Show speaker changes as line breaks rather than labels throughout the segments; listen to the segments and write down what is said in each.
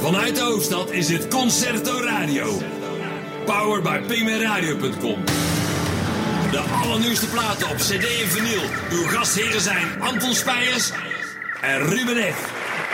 Vanuit de hoofdstad is het Concerto Radio. Powered by pingmanradio.com. De allernieuwste platen op cd en vinyl. Uw gastheren zijn Anton Spijers en Ruben Eg.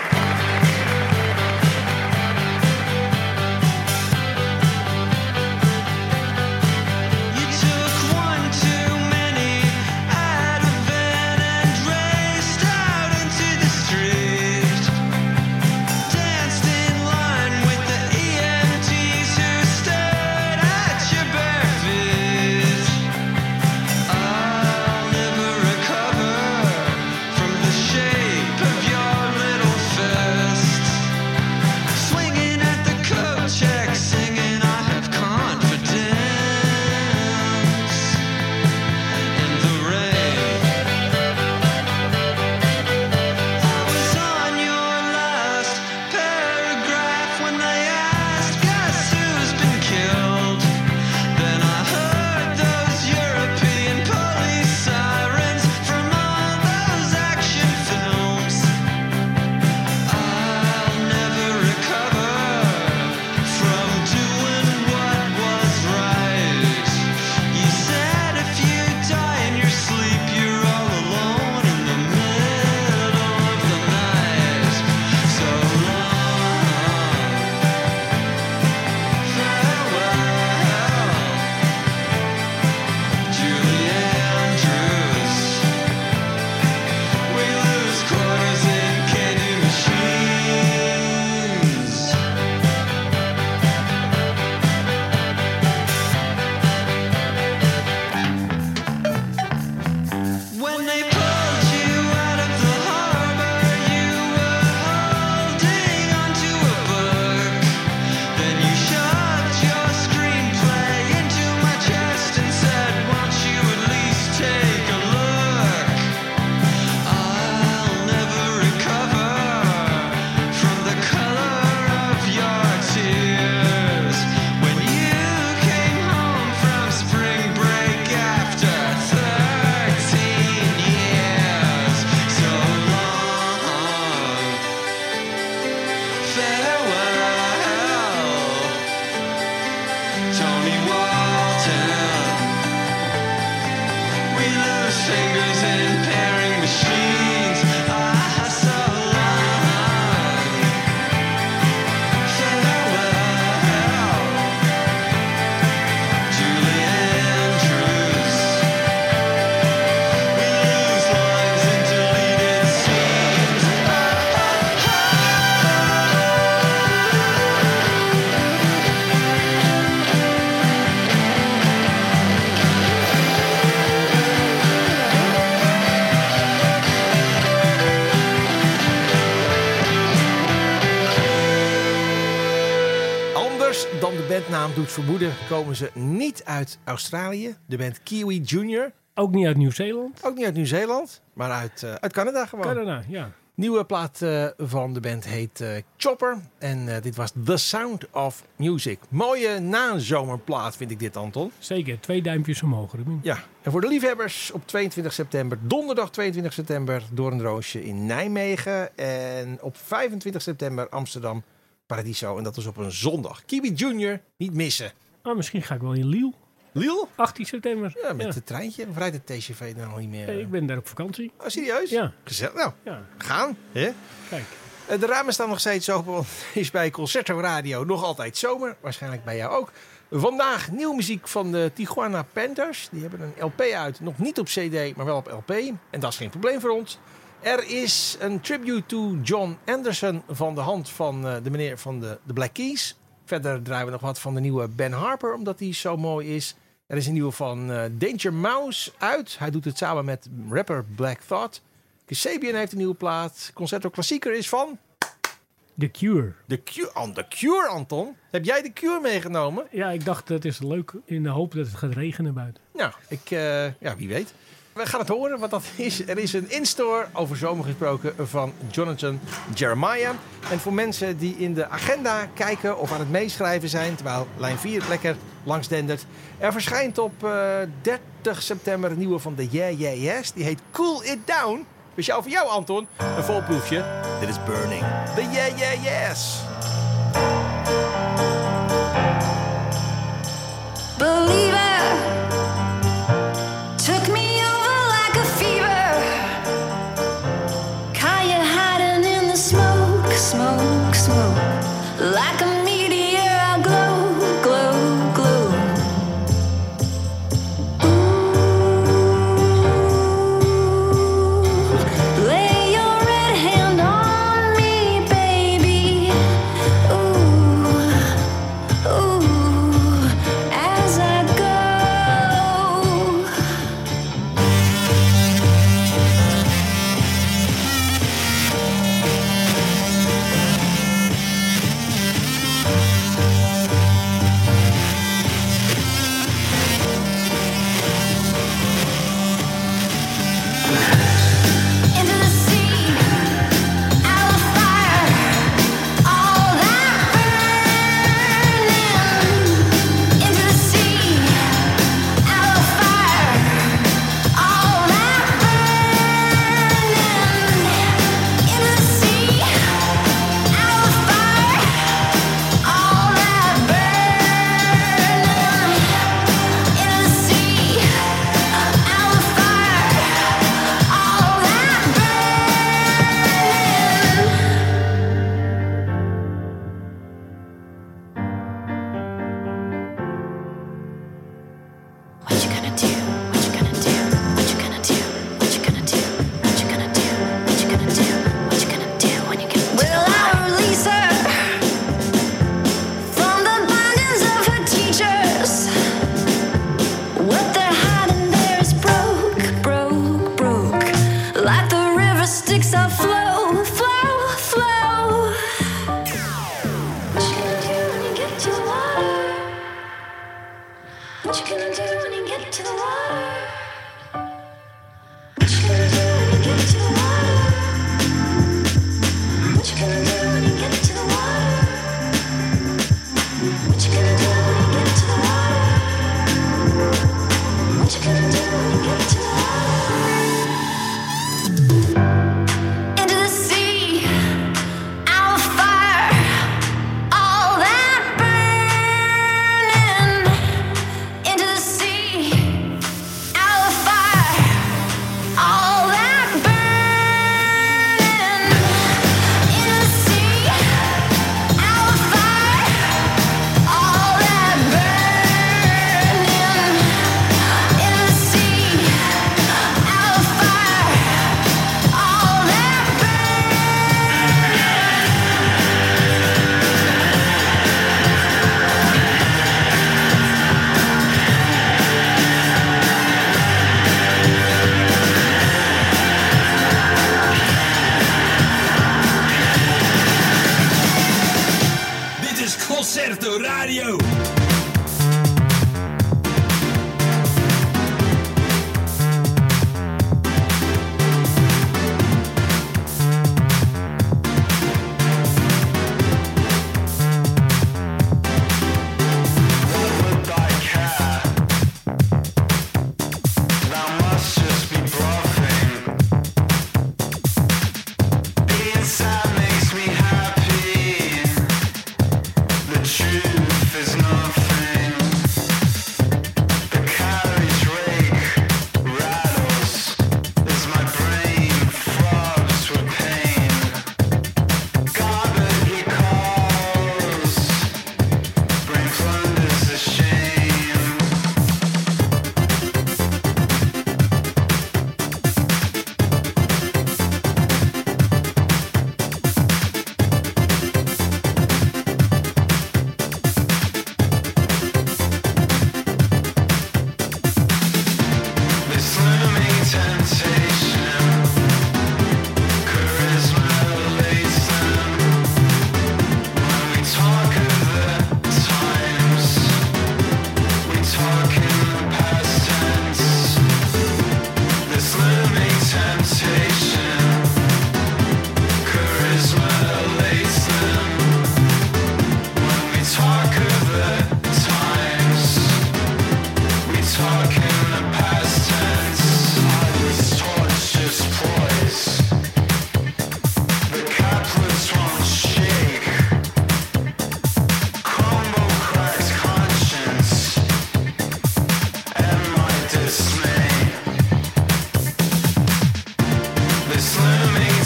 Naam doet vermoeden, komen ze niet uit Australië. De band Kiwi Junior.
Ook niet uit Nieuw-Zeeland.
Ook niet uit Nieuw-Zeeland, maar uit Canada gewoon.
Canada, ja.
Nieuwe plaat van de band heet Chopper. En dit was The Sound of Music. Mooie nazomerplaat vind ik dit, Anton.
Zeker, 2 duimpjes omhoog, Ruben.
Ja, en voor de liefhebbers op 22 september, donderdag 22 september, Doornroosje in Nijmegen. En op 25 september Amsterdam Paradiso. En dat is op een zondag. Kiwi Junior, niet missen.
Oh, misschien ga ik wel in Liel.
Liel?
18 september.
Ja, met het treintje. Of rijdt de TGV dan al niet meer?
Nee, ik ben daar op vakantie.
Oh, serieus?
Ja.
Gezellig. Nou,
ja.
Gaan. Hè?
Kijk.
De ramen staan nog steeds open, want is bij Concerto Radio nog altijd zomer. Waarschijnlijk bij jou ook. Vandaag nieuwe muziek van de Tijuana Panthers. Die hebben een LP uit. Nog niet op CD, maar wel op LP. En dat is geen probleem voor ons. Er is een tribute to John Anderson van de hand van de meneer van de Black Keys. Verder draaien we nog wat van de nieuwe Ben Harper, omdat die zo mooi is. Er is een nieuwe van Danger Mouse uit. Hij doet het samen met rapper Black Thought. Kasabian heeft een nieuwe plaat. Concerto Klassieker is van...
The Cure.
The Cure, Anton. Heb jij The Cure meegenomen?
Ja, ik dacht dat is leuk in de hoop dat het gaat regenen buiten.
Nou, wie weet. We gaan het horen wat dat is. Er is een in-store, over zomer gesproken, van Jonathan Jeremiah. En voor mensen die in de agenda kijken of aan het meeschrijven zijn, terwijl lijn 4 lekker langs dendert. Er verschijnt op 30 september een nieuwe van de Yeah Yeah Yes. Die heet Cool It Down. Speciaal voor jou, Anton. Een volproefje. Dit is Burning. The Yeah Yeah Yes.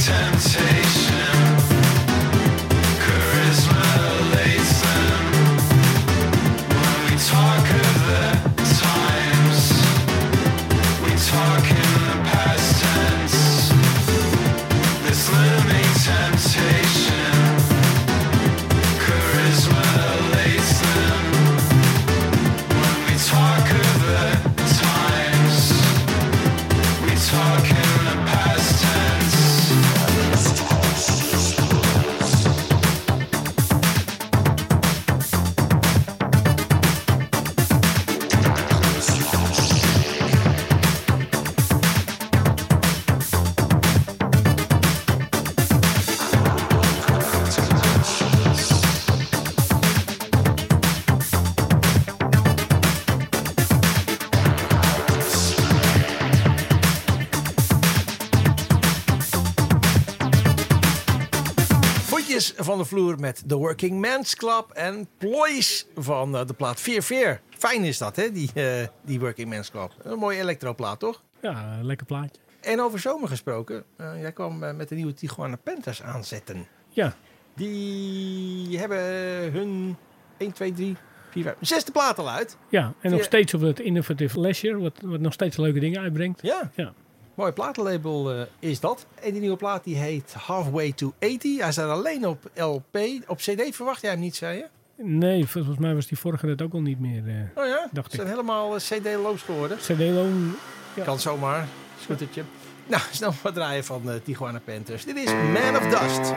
Van de vloer met The Working Men's Club en Ploys van de plaat Veer Veer. Fijn is dat, hè, die Working Men's Club. Een mooie elektroplaat, toch?
Ja, een lekker plaatje.
En over zomer gesproken, jij kwam met de nieuwe Tijuana Panthers aanzetten.
Ja.
Die hebben hun 1, 2, 3, 4, 5, 6e plaat al uit.
Ja, en nog steeds op het Innovative Leisure, wat nog steeds leuke dingen uitbrengt.
Ja. Mooi platenlabel is dat. En die nieuwe plaat die heet Halfway to 80. Hij staat alleen op LP. Op CD verwacht jij hem niet, zei je?
Nee, volgens mij was die vorige dat ook al niet meer.
Oh ja?
Dacht
Ze zijn helemaal CD-loos geworden.
CD-loon. Ja.
Kan zomaar. Scootertje. Nou, snel wat draaien van Tijuana Panthers. Dit is Man of Dust.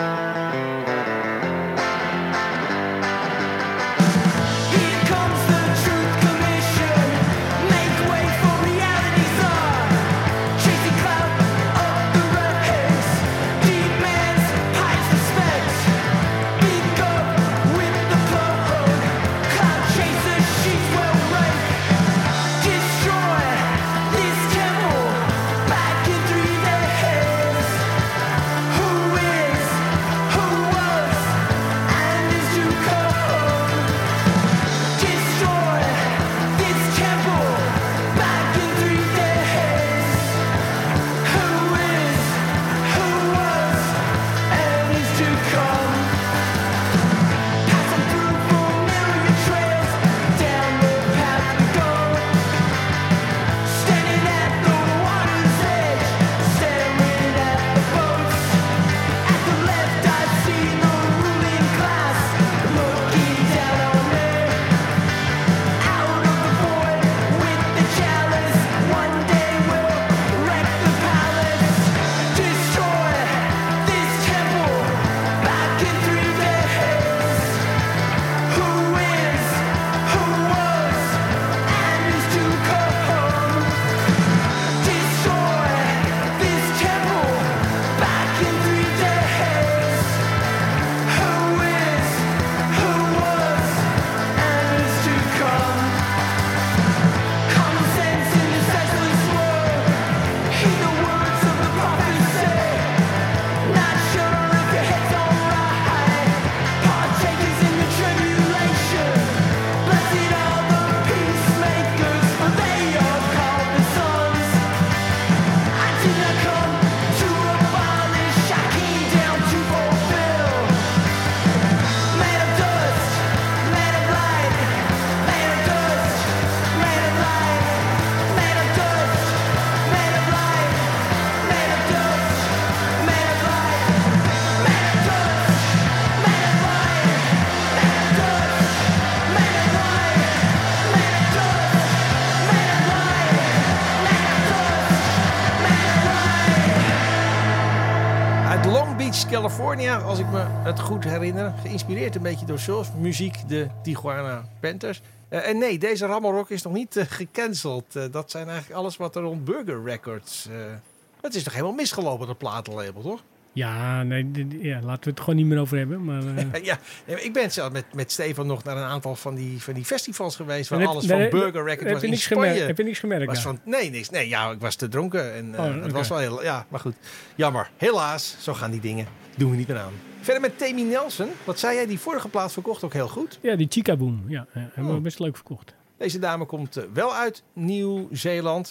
California, als ik me het goed herinner. Geïnspireerd een beetje door soulmuziek, de Tijuana Panthers. En nee, deze rammelrock is nog niet gecanceld. Dat zijn eigenlijk alles wat er rond Burger Records... het is toch helemaal misgelopen, dat platenlabel, toch?
Ja, nee, laten we het gewoon niet meer over hebben. Maar,
ja, ik ben zelf met Stefan nog naar een aantal van die festivals geweest... waar alles van Burger Records was in Spanje.
Heb je niks gemerkt?
Nee, niks. Nee, ja, ik was te dronken. En, het was wel heel... Ja, maar goed. Jammer. Helaas, zo gaan die dingen. Doen we niet meer aan. Verder met Tammy Nelson. Wat zei jij? Die vorige plaat verkocht ook heel goed.
Ja, die Chica Boom. Ja, hebben we best leuk verkocht.
Deze dame komt wel uit Nieuw-Zeeland.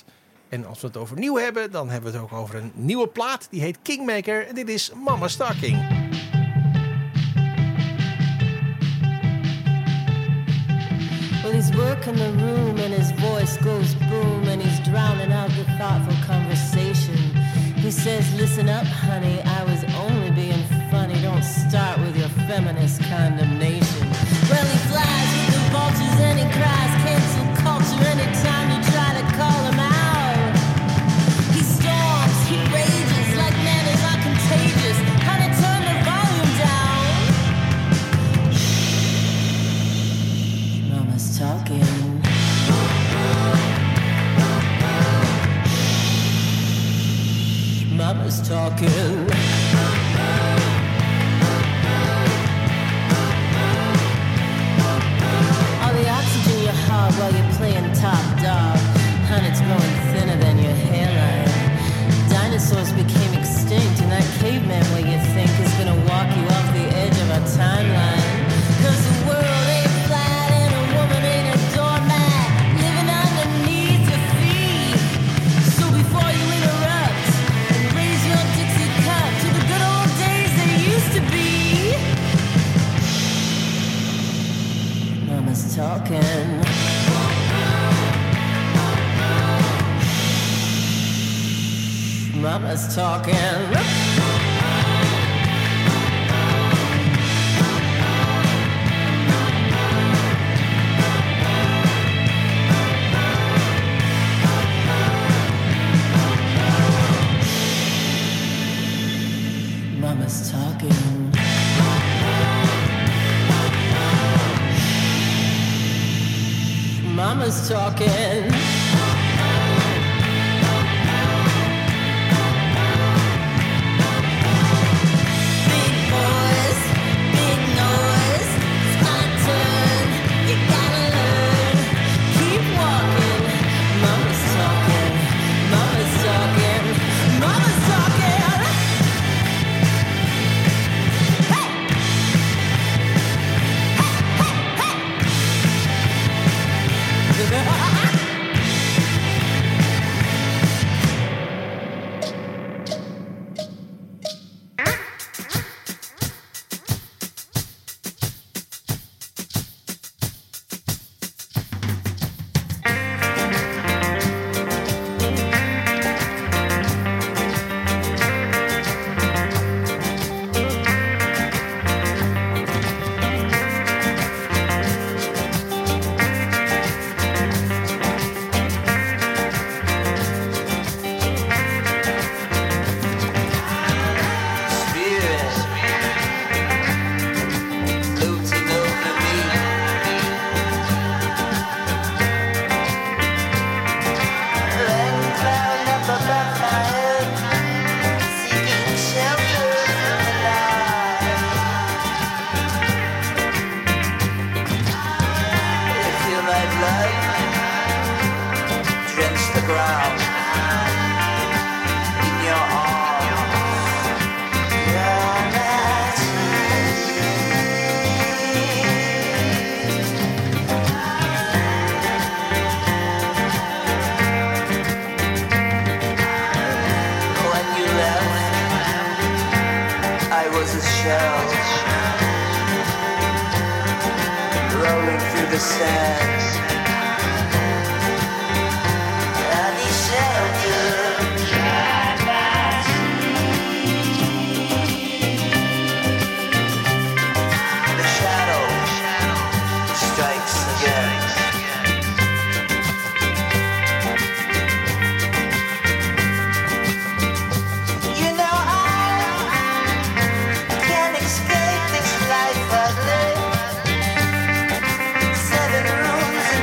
En als we het over nieuw hebben, dan hebben we het ook over een nieuwe plaat. Die heet Kingmaker en dit is Mama's Talking.
Well, he's working the room and his voice goes boom and he's drowning out the thoughtful conversation. He says, listen up, honey, I was only being funny. Don't start with your feminist condemnation. Well, he flies with the vultures and he cries, cancel culture anytime you try to call him out. He storms, he rages like manners are contagious. Honey, turn the volume down. Shh, Mama's talking. Mama's talking. All the oxygen you hog while you're playing top dog. Hun, it's growing thinner than your hairline. Dinosaurs became extinct, and that caveman where you think is gonna walk you off the edge of our timeline. 'Cause the world ain't flat and a woman ain't a doormat living underneath your feet. So before you interrupt and raise your Dixie cup to the good old days they used to be. Mama's talking. Mama's talking. Mama's talking. Mama's talking. Big boys, big noise. It's my turn. You gotta learn. Keep walking. Mama's talking. Mama's talking. Mama's talking. Hey! Hey! Hey!
Rolling through the sand. Bloody shelter. The shadow strikes again. You know I can't escape this life I've lived. 7 rooms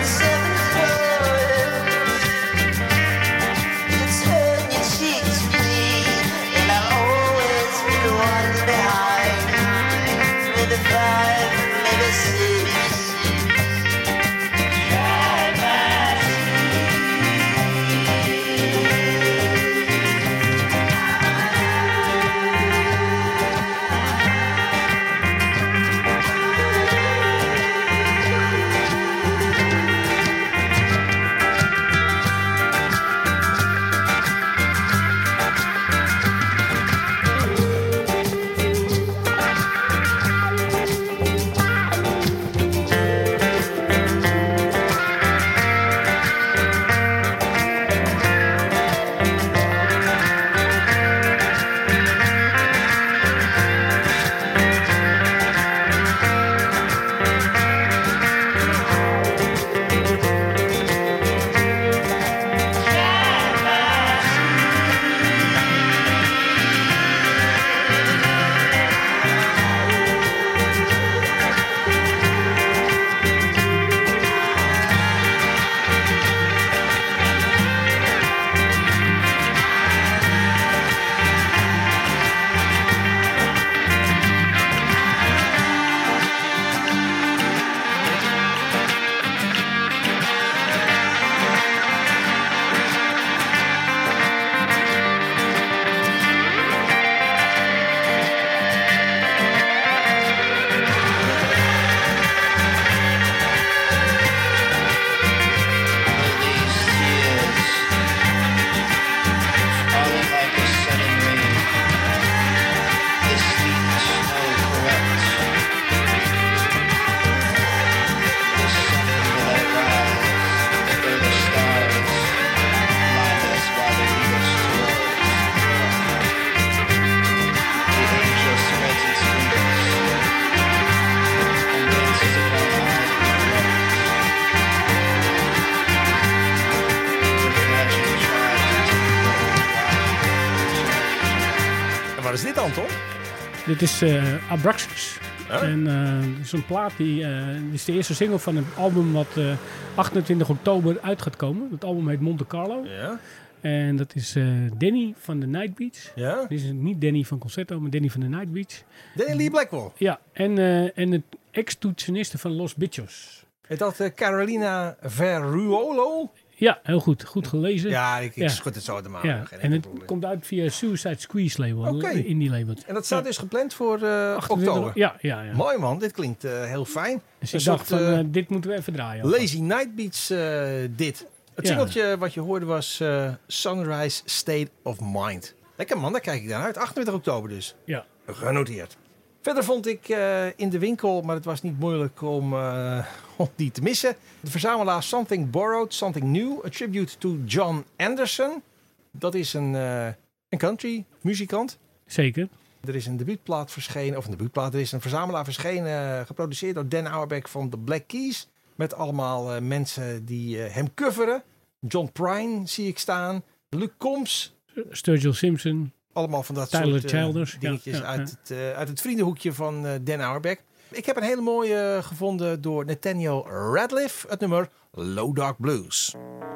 is dit dan, toch?
Dit is Abraxas.
Ja.
En dat is een plaat die is de eerste single van het album wat 28 oktober uit gaat komen. Het album heet Monte Carlo.
Ja.
En dat is Danny van de Nightbeats.
Ja.
Dit is niet Danny van Concerto, maar Danny van de Nightbeats.
Danny Lee Blackwell.
Ja, en het ex-toetseniste van Los Bichos.
Heet dat Carolina Verruolo?
Ja, heel goed. Goed gelezen.
Ja, ik
Ja.
schud het zo uit de maan.
Ja,
Geen
en
enkel
het
probleem.
komt uit via Suicide Squeeze label,
Oké.
indie label.
En dat staat dus gepland voor
28
oktober.
Ja.
Mooi man, dit klinkt heel fijn.
Dus
Een
ik dacht
soort,
van, dit moeten we even draaien.
Lazy Night Beats dit. Het
Ja.
singeltje wat je hoorde was Sunrise State of Mind. Lekker man, daar kijk ik naar uit. 28 oktober dus.
Ja.
Genoteerd. Verder vond ik in de winkel, maar het was niet moeilijk om die te missen. De verzamelaar Something Borrowed, Something New. A tribute to John Anderson. Dat is een country muzikant.
Zeker.
Er is een debuutplaat verschenen, of een debuutplaat, er is een verzamelaar verschenen, geproduceerd door Dan Auerbach van The Black Keys. Met allemaal mensen die hem coveren. John Prine zie ik staan. Luc Combs.
Sturgill Simpson.
Allemaal van dat
Tyler
soort
Childers.
dingetjes
Ja.
uit het vriendenhoekje van Dan Auerbach. Ik heb een hele mooie gevonden door Nathaniel Radcliffe. Het nummer Low Dark Blues.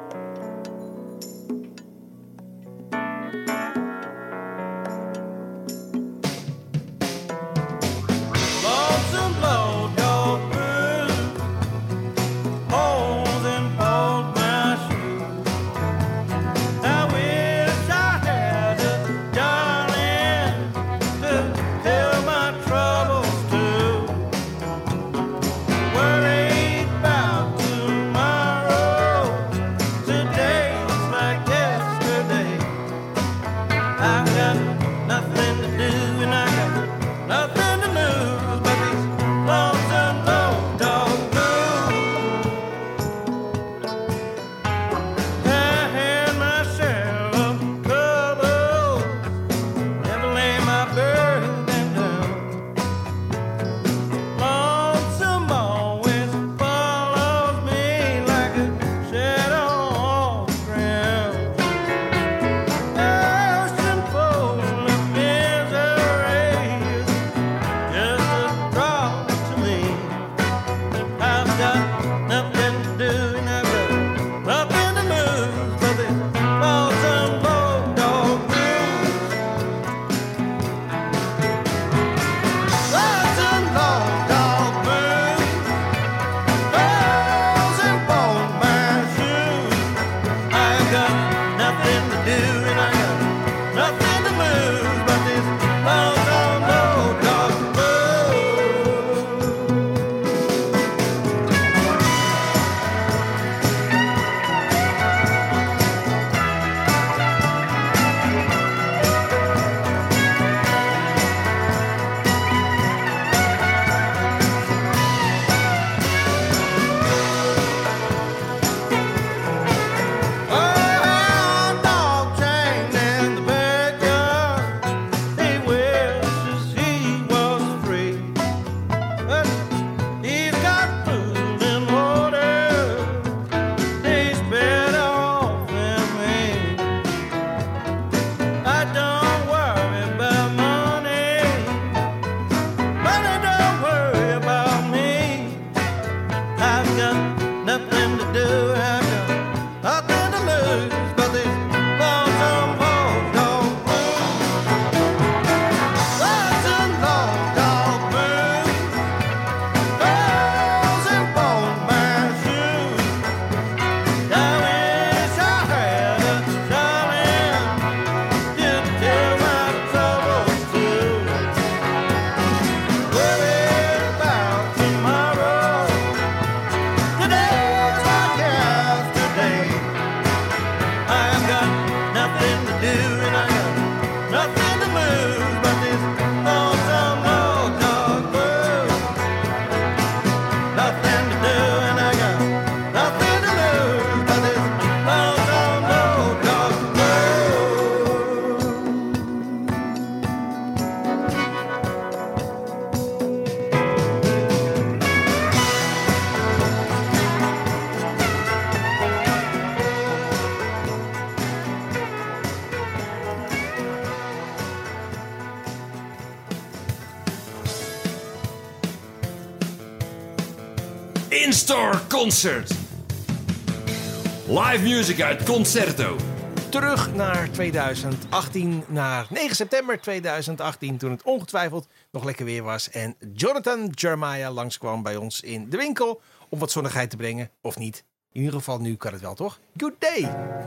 Lonesome blow dog blue, holes in both my shoes. I wish I had a darling to tell my troubles to. Worried about tomorrow,
In-store concert. Live music uit Concerto.
Terug naar 2018, naar 9 september 2018, toen het ongetwijfeld nog lekker weer was. En Jonathan Jeremiah langskwam bij ons in de winkel om wat zonnigheid te brengen, of niet. In ieder geval nu kan het wel, toch? Good day!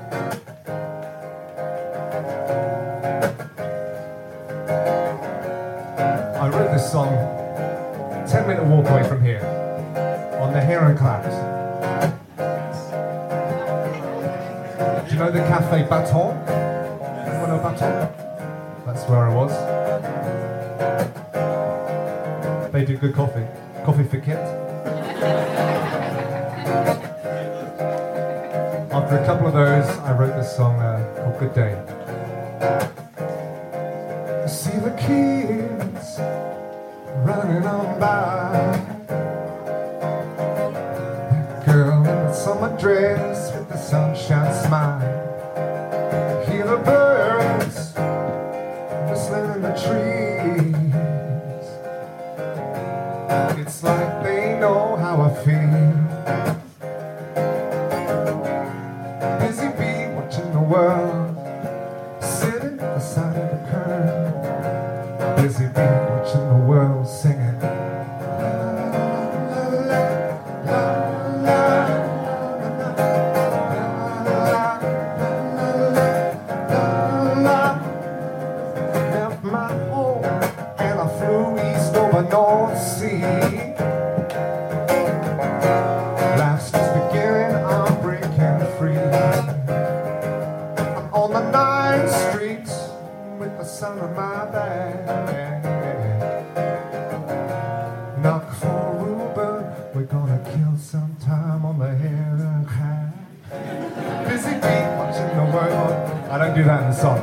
I wrote this song 10-minute walk away from here on the Heron Claps. Do you know the Café Baton? Anyone know Baton? That's where I was. They do good coffee. Coffee for kids. After a couple of those, I wrote this song called Good Day. I see the kids running on by. That girl in the summer dress with the sunshine smile. Hear the birds whistling in the trees. It's like they know how I feel. Busy bee watching the world, sitting beside the curb. Busy bee watching the world singing. Left my home and I flew east over North Sea. Life's just beginning, I'm breaking free. I'm on the 9th Street with the sun on my back. Knock for Reuben, we're gonna kill some time on the Heron High. Busy bee watching the world. I don't do that in the song.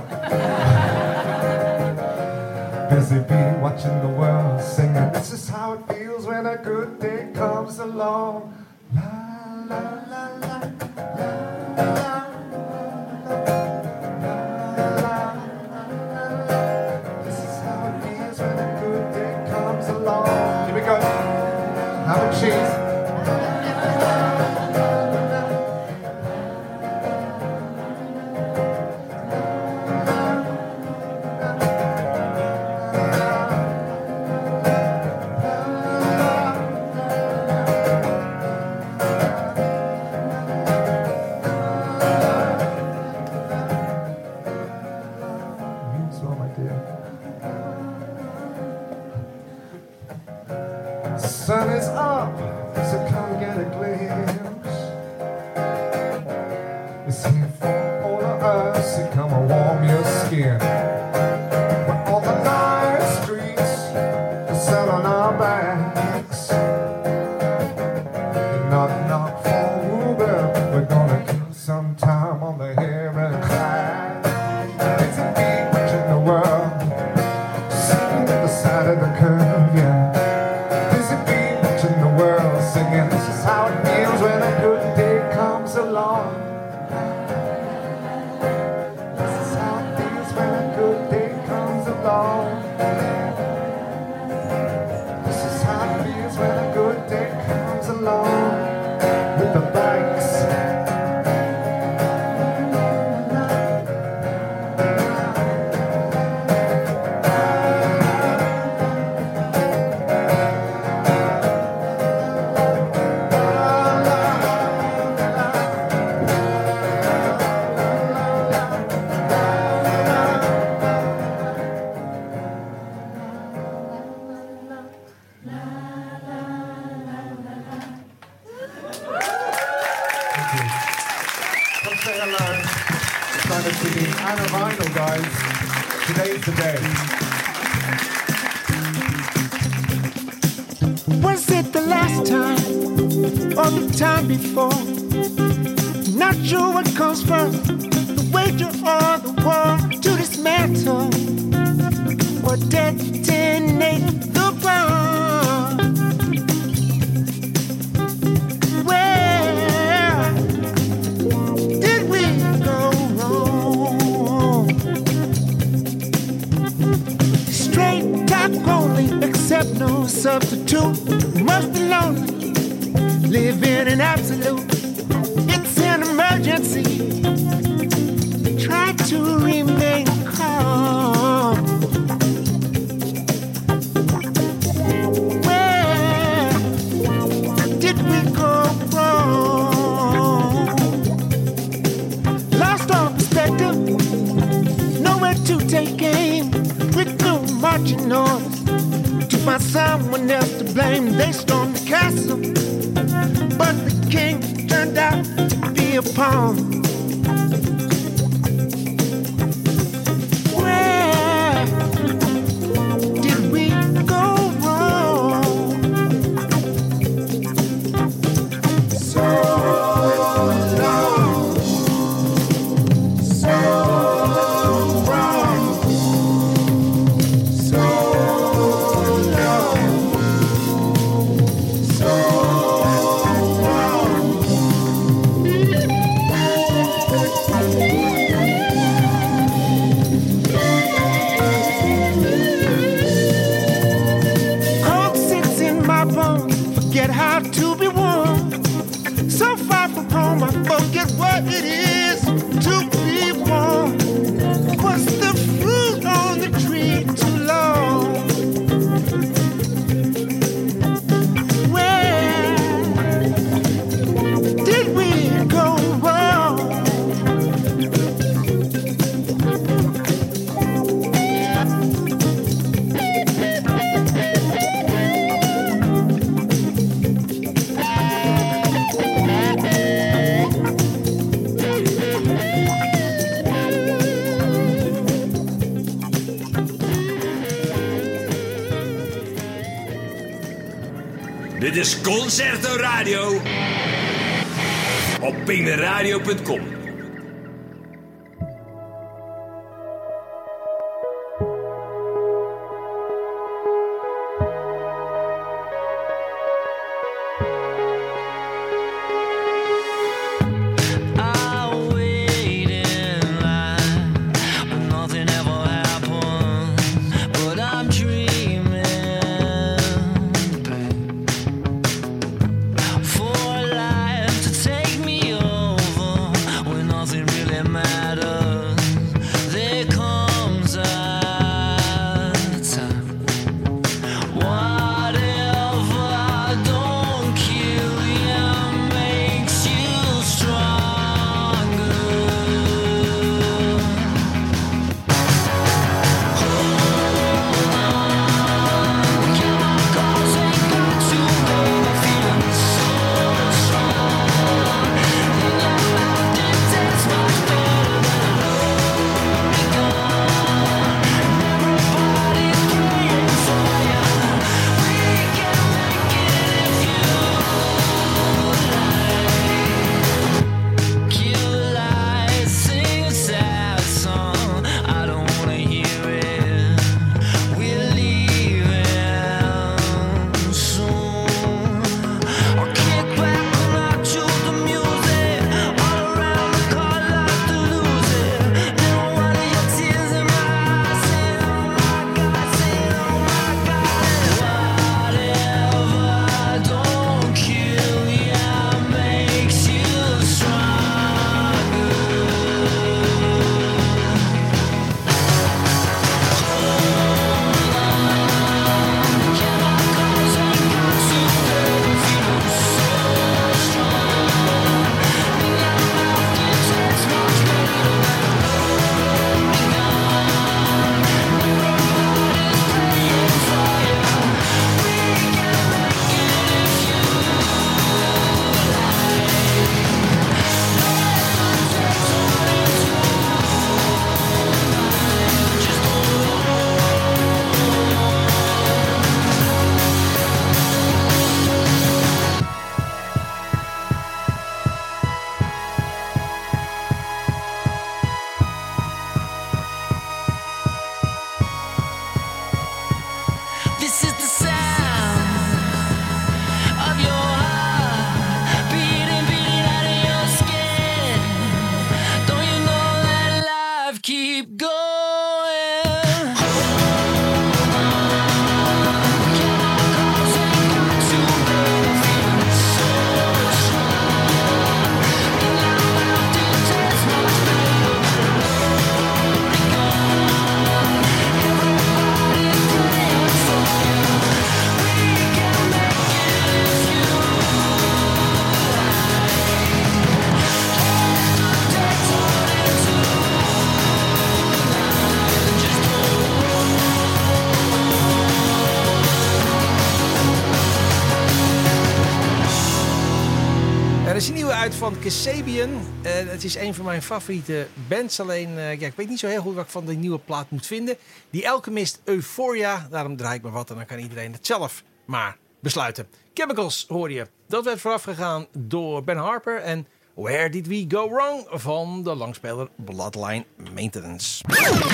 Busy bee watching the world singing. This is how it feels when a good day comes along. La la la la la la. This is how it feels when a good day comes along. Here we go. Have a cheese. You as well, my dear. Sun is up, so come get a glimpse. It's here for all of us, so come and warm your skin. We're on the 9th Street, the sun on our backs. Knock, knock for Uber, we're gonna kill some time on the Heron High. It's a bee watching the world, sitting at the side of the curve, yeah. Busy bee watching the world singing. This is how it feels when a good day comes along. This is how it feels when a good day comes along. This is how it feels when a good day comes along. With the bikes. Come say hello. Simon City and a vinyl, guys. Today's the day.
Was it the last time or the time before? Not sure what comes first, the wager or the war to dismantle or detonate the bomb. Where did we go wrong? Straight talk only, accept no substitute. Must be lonely living in absolute. It's an emergency. Try to remain calm. Where did we go wrong? Lost all perspective, nowhere to take aim. With no marching orders to find someone else to blame. They stormed the castle, but the king turned out to be a pawn. Where did we go wrong? So long, so wrong, so long, so wrong. Cold sits in my bones, forget how to be warm. So far from home, I forget what it is to be warm. Was the fruit on the tree too long? Where did we go wrong?
Dit is Concerto Radio op pingeradio.com.
I wait in line, but nothing ever happens. But I'm dreaming, for life to take me over.
van Kasabian. Het is een van mijn favoriete bands. Alleen, ik weet niet zo heel goed wat ik van die nieuwe plaat moet vinden. Die Alchemist Euphoria. Daarom draai ik me wat en dan kan iedereen het zelf maar besluiten. Chemicals hoor je. Dat werd voorafgegaan door Ben Harper. En Where Did We Go Wrong van de langspeler Bloodline Maintenance.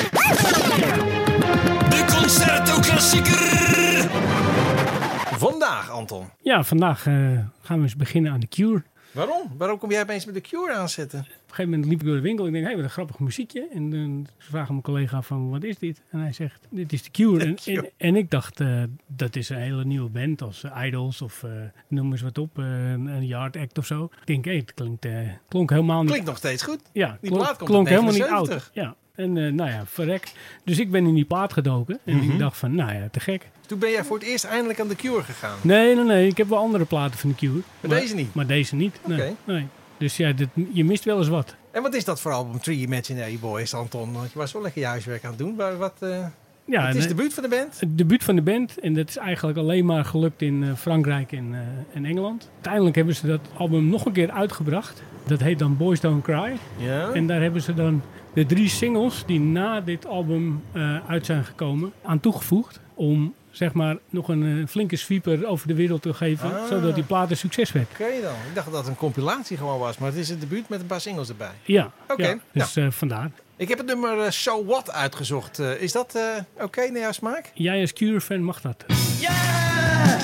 De Concerto-klassieker!
Vandaag, Anton.
Ja, vandaag gaan we eens beginnen aan The Cure.
Waarom? Waarom kom jij opeens met The Cure aanzetten?
Op een gegeven moment liep ik door de winkel. Ik denk, wat een grappig muziekje. En dan vragen mijn collega van, wat is dit? En hij zegt, dit is The Cure. En ik dacht, dat is een hele nieuwe band als Idols of noem eens wat op. Een Yard Act of zo. Ik denk, het klonk helemaal niet...
Klinkt nog steeds goed.
Ja,
die plaat komt
klonk
uit
helemaal niet
79.
oud. Ja. En verrek. Dus ik ben in die plaat gedoken. En ik dacht van, te gek.
Toen ben jij voor het eerst eindelijk aan The Cure gegaan.
Nee. Ik heb wel andere platen van The Cure.
Maar deze niet?
Maar deze niet.
Oké.
Nee. Dus ja, je mist wel eens wat.
En wat is dat voor album Three Imaginary Boys, Anton? Want je was wel lekker je huiswerk aan het doen. Wat het is de debuut van de band?
Het debuut van de band. En dat is eigenlijk alleen maar gelukt in Frankrijk en Engeland. Uiteindelijk hebben ze dat album nog een keer uitgebracht. Dat heet dan Boys Don't Cry.
Ja.
En daar hebben ze dan de 3 singles die na dit album uit zijn gekomen aan toegevoegd. Om zeg maar nog een flinke sweeper over de wereld te geven. Zodat die plaat een succes werd.
Oké dan. Ik dacht dat het een compilatie gewoon was. Maar het is het debuut met een paar singles erbij.
Ja.
Oké.
Ja, dus vandaar.
Ik heb het nummer So What uitgezocht. Is dat oké naar jouw smaak?
Jij als Cure-fan mag dat.
Yeah!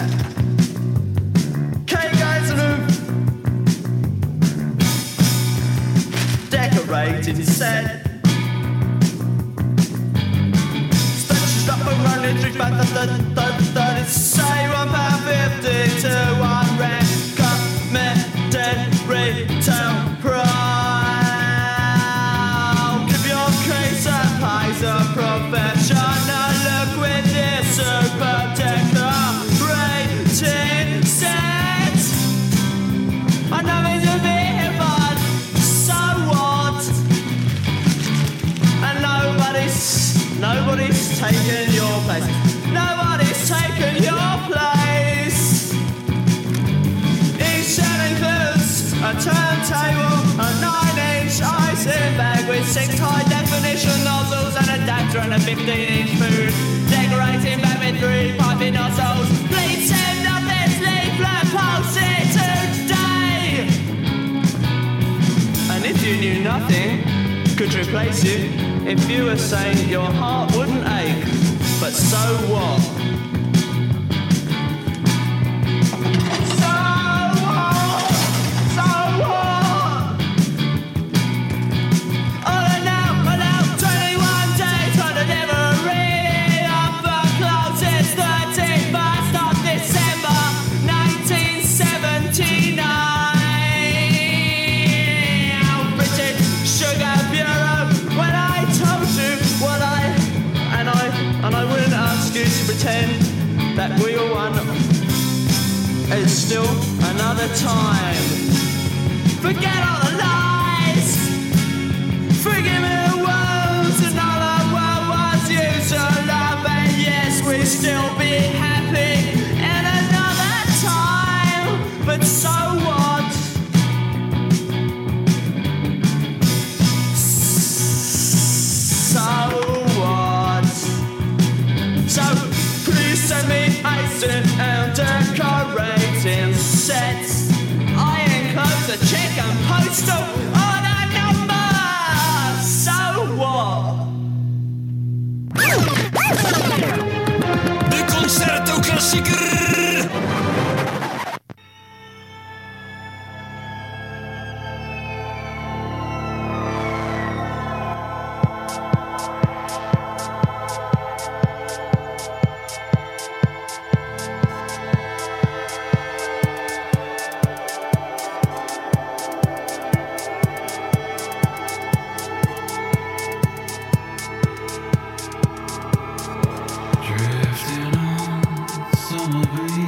Okay, guys, decorated set. Stretched up and running, drink back the say £1.50 to one recommended retail price. Give your case and pays a professional look with this super decorated set. I know it's a bit fun, so what? And nobody's taking your place. Nobody's taking your place. Each set includes a turntable, a 9-inch icing bag with 6 high definition nozzles and adapter and a 15-inch food decorating bag with 3 piping nozzles. Please send up this leaflet posted today. And if you knew nothing could replace you, if you were saying your heart wouldn't ache, but so what? So what? So what? All now, 21 days on delivery of the closest 31st of December 1979. British Sugar Bureau, when I told you what and I wouldn't ask you to pretend that we were one. It's still another time. Forget all the lies. Forgive me the wounds and all the world was used to love. And yes, we still be happy in another time. But so what? So what? So please send me icing and decorating sets. I enclose a check and postal on a number. So what?
De Concerto-klassieker!
Drifting on summer breeze.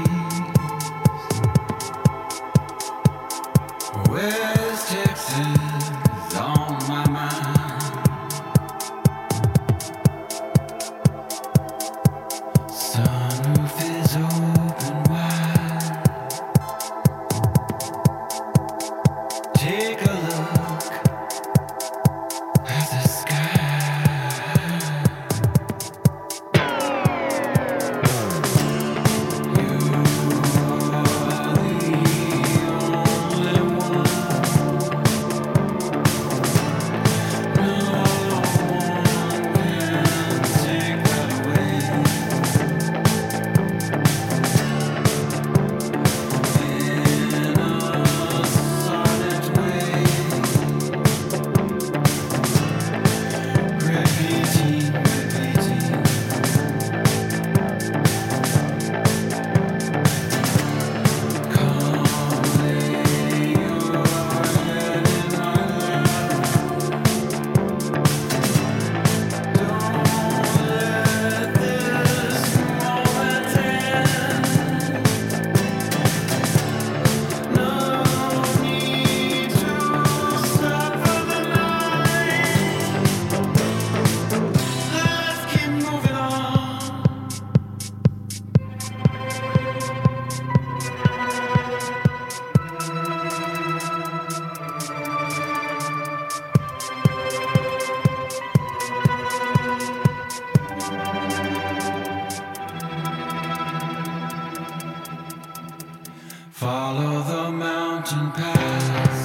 Follow the mountain path.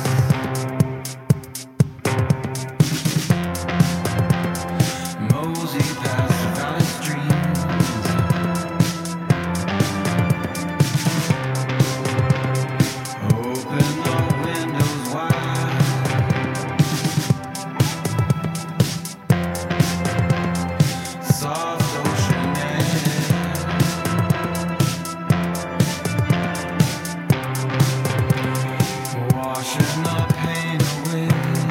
Mosey past the valley streams. Open the windows wide. Soft ocean air. Washing the pain away.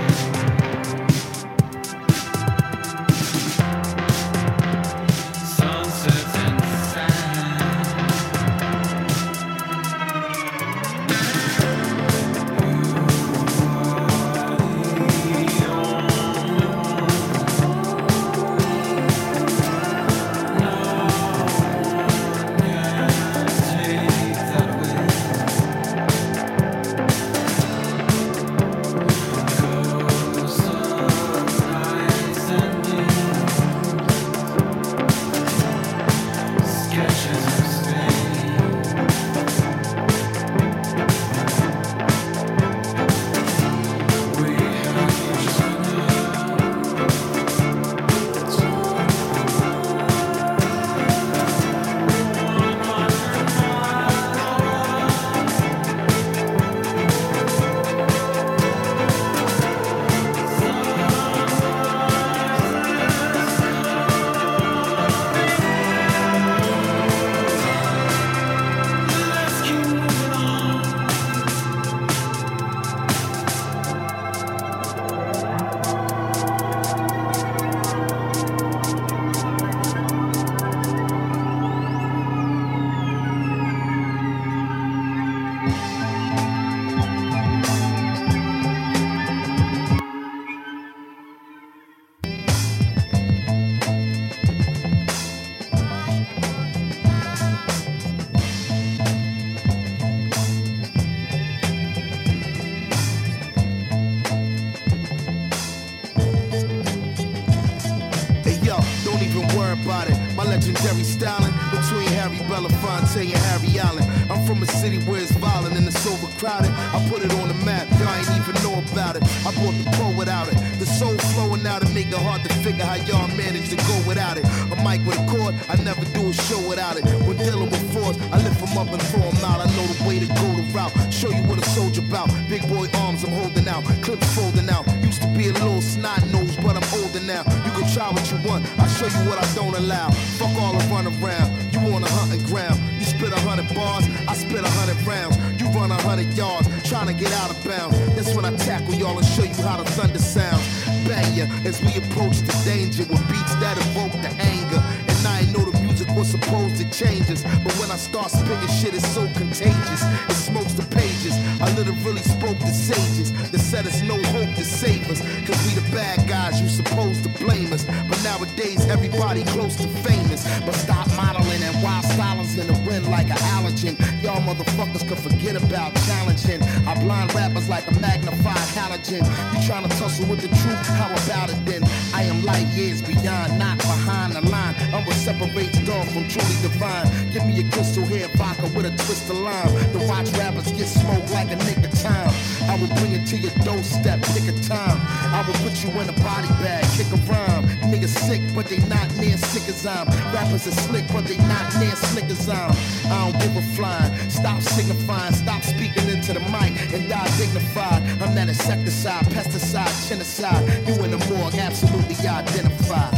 Sunsets and sand. Take that away. Ghosts of nights ending. Sketches of Spain. We have each Let's keep moving on.
Hey yo, don't even worry about it. My legendary styling between Harry Belafonte and Harry Allen. I'm from a city where it's violent and it's overcrowded. I put it on the map, y'all ain't even know about it. I brought the pro without it. The soul flowing out and make it hard to figure how y'all manage to go without it. A mic with a cord, I never do a show without it. When dealing with force, I lift them up and throw them out. I know the way to go the route. Show you what a soldier about. Big boy arms I'm holding out, clips folding out. Used to be a little snot nose, but I'm older now. You can try what you want, I'll show you what I don't allow. Fuck all the run around, you on a hunting ground. You spit 100 bars, I spit 100 rounds. You run 100 yards, trying to get out of bounds. That's when I tackle y'all and show you how the thunder sounds. Bang ya as we approach the danger with beats that evoke the anger. And I ain't know the music was supposed to change us, but when I start spitting shit, it's so contagious. It smokes the pages. I literally spoke to sages that said it's no hope to save us. Cause we the bad guys, you supposed to blame us. But nowadays, everybody close to famous. But stop modeling and wild stylers in the wind like an allergen. Y'all motherfuckers can forget about challenging. I blind rappers like a magnified halogen. You tryna tussle with the truth? How about it then? I am light years beyond, not behind the line. I'm what separates dawn from truly divine. Give me a crystal hair vodka with a twist of lime. To watch rappers get smoked like a nigga time. I will bring it to your doorstep, pick a time. I will put you in a body bag, kick a rhyme. Niggas sick, but they not near sick as I'm. Rappers are slick, but they not near slick as I'm. I don't give a flying. Stop signifying, stop speaking into the mic and die dignified. I'm that insecticide, pesticide, genocide. You in the morgue, absolutely identified.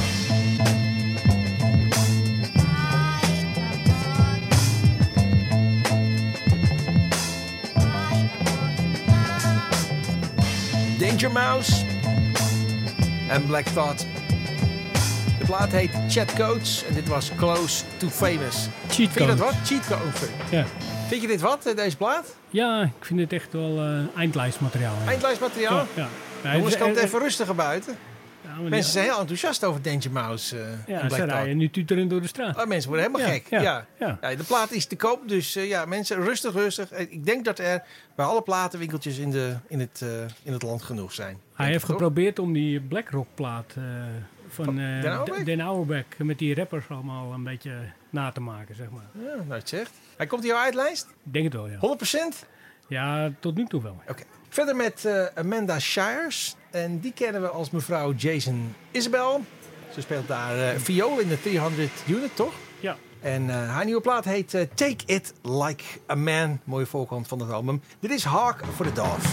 Danger Mouse en Black Thought. De plaat heet Chat Codes en dit was Close to Famous. Vind je dat wat? Cheat Codes.
Ja.
Vind je dit wat, deze plaat?
Ja, ik vind het echt wel eindlijstmateriaal. Ja.
Eindlijstmateriaal?
Ja. Ja.
Jongens, kan het even rustiger buiten.
Ja, maar
Mensen zijn heel enthousiast over Danger Mouse en
ja,
Black
ze
Thought.
rijden nu tuterend door de straat.
Oh, mensen worden helemaal gek. Ja. Ja, de plaat is te koop, dus ja, mensen, rustig. Ik denk dat er bij alle platenwinkeltjes in het land genoeg zijn.
Hij heeft geprobeerd om die Black Rock plaat van
Den Auerbach?
Den Auerbach met die rappers allemaal een beetje na te maken, zeg maar.
Ja, nou het zegt. Hij komt hier uit lijst?
Ik denk het wel, ja.
100%?
Ja, tot nu toe wel.
Oké. Verder met Amanda Shires. En die kennen we als mevrouw Jason Isabel. Ze speelt daar viool in de 300 Unit, toch?
Ja.
En haar nieuwe plaat heet Take It Like a Man. Mooie voorkant van het album. Dit is Hark for the Dove.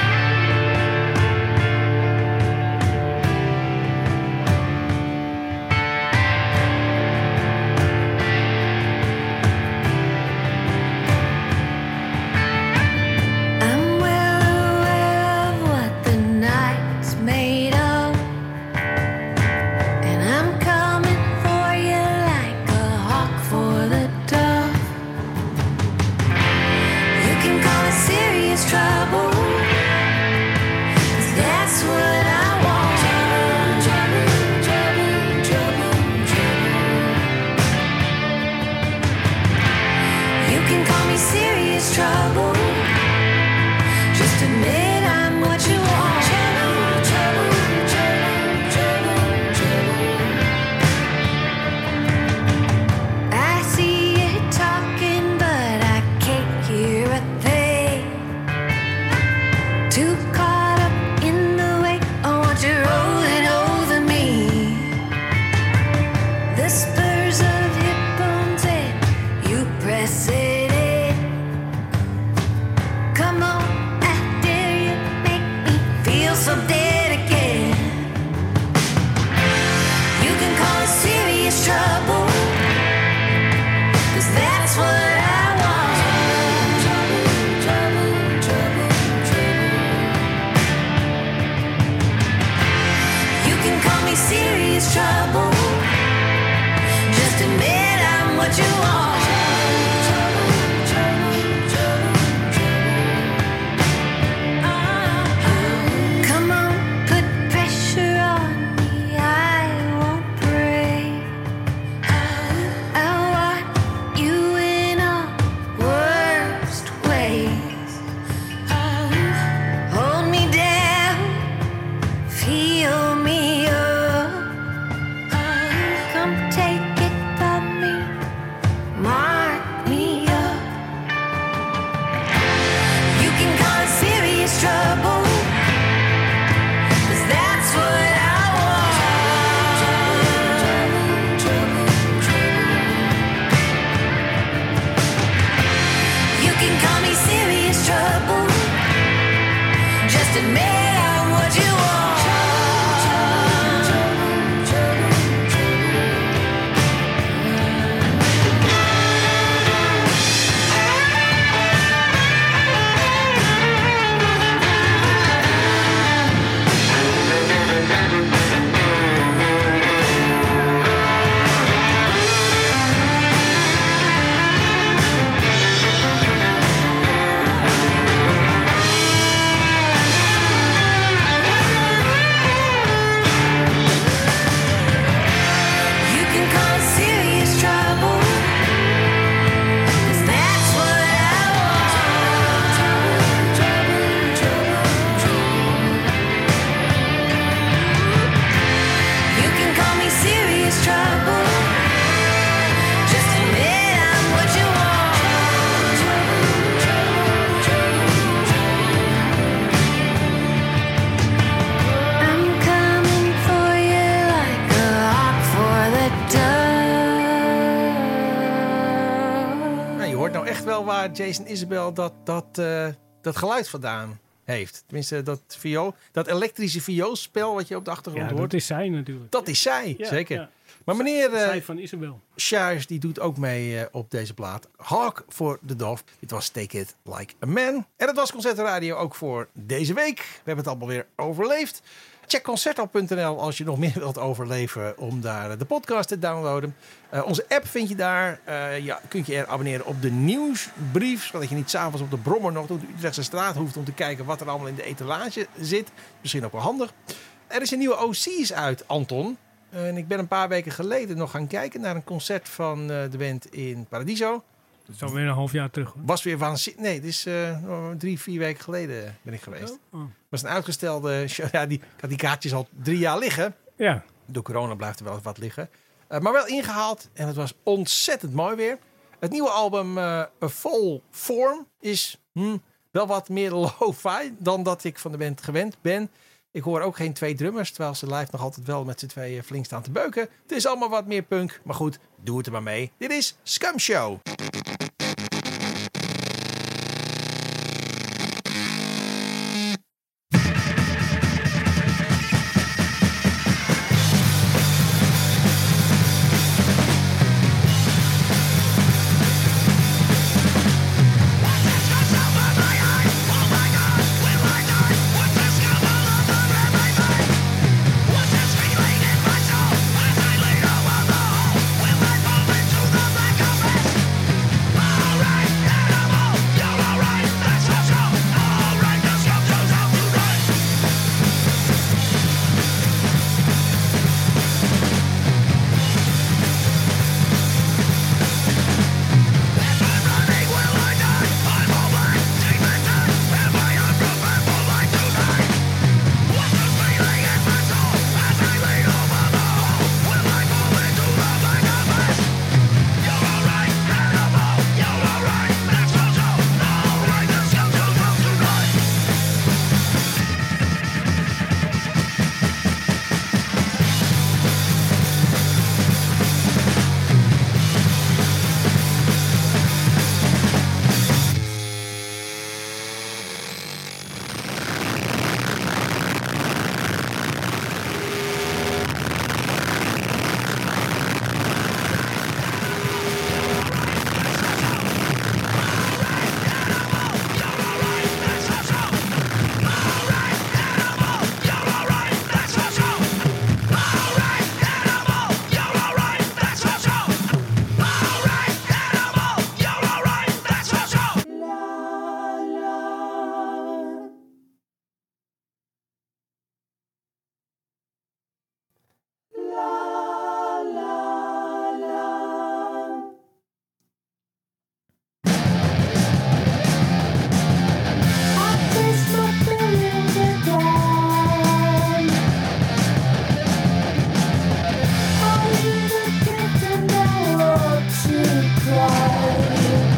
I'm well aware of what the night's made of, and I'm coming for you like a hawk for the dove. You can call it serious trouble, 'cause that's what I want. Trouble, trouble, trouble, trouble. You can call me serious trouble. Just admit I'm what you want. Trouble, trouble, trouble, trouble, trouble. I see you talking, but I can't hear a thing. Too caught up in the way I want you rolling over me. The spurs of hip bones and you press it in. Come on, I dare you, make me feel so dead again. You can call it serious trouble, 'cause that's what I want. Trouble, trouble, trouble, trouble. You can call me serious trouble. Just admit I'm what you want. Trouble, trouble, trouble, trouble. Come on, put pressure on me. I won't break. I want you in all worst ways. Hold me down, feel me up. Come take it from me, mark me up. You can call it serious trouble, 'cause that's what I want. Trouble, trouble, trouble. You can call me serious trouble. Just admit I'm what you want. Trouble, trouble, trouble. You can call it serious trouble, 'cause that's what I want. Trouble, trouble, trouble, trouble. You can call me serious trouble. Just admit I'm what you want. Trouble, trouble, trouble, trouble. I'm coming for you like a hawk for the dove.
Nou, je hoort nou echt wel waar Jason Isabel dat geluid vandaan heeft. Tenminste, dat elektrische vioolspel wat je op de achtergrond
Ja,
hoort.
dat is zij natuurlijk.
Dat is zij,
Ja,
zeker.
ja.
Maar meneer
Zij van Isabel.
Shires, die doet ook mee op deze plaat. Hark for the Dove. Dit was Take It Like a Man. En dat was Concerto Radio ook voor deze week. We hebben het allemaal weer overleefd. Check concerto.nl als je nog meer wilt overleven om daar de podcast te downloaden. Onze app vind je daar. Kunt je er abonneren op de nieuwsbrief. Zodat je niet s'avonds op de brommer nog door de Utrechtse straat hoeft om te kijken wat er allemaal in de etalage zit. Misschien ook wel handig. Er is een nieuwe OC's uit, Anton. En ik ben een paar weken geleden nog gaan kijken naar een concert van de band in Paradiso.
Dat is alweer een half jaar terug. Hoor.
Was weer waanzinnig. Nee, het is 3-4 weken geleden ben ik geweest.
Oh.
Was een uitgestelde show. Ja, ik had die kaartjes al 3 jaar liggen.
Ja.
Door corona blijft er wel wat liggen. Maar wel ingehaald en het was ontzettend mooi weer. Het nieuwe album A Fall Form is wel wat meer lo-fi dan dat ik van de band gewend ben. Ik hoor ook geen 2 drummers, terwijl ze live nog altijd wel met z'n tweeën flink staan te beuken. Het is allemaal wat meer punk, maar goed, doe het er maar mee. Dit is Scum Show.
Cry.